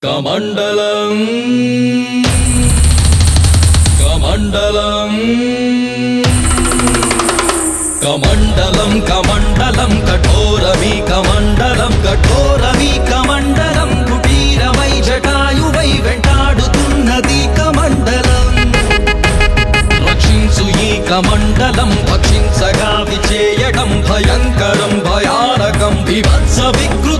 కమండలం కమండలం కమండలం కమండలం కఠోరవి కమండలం కఠోరవి కమండలం కుటీరమై జటాయువై వెంటాడుతున్నది కమండలం రక్షించు ఈ కమండలం భక్షించగా విచేయడం భయంకరం భయానకం విభత్స వికృతి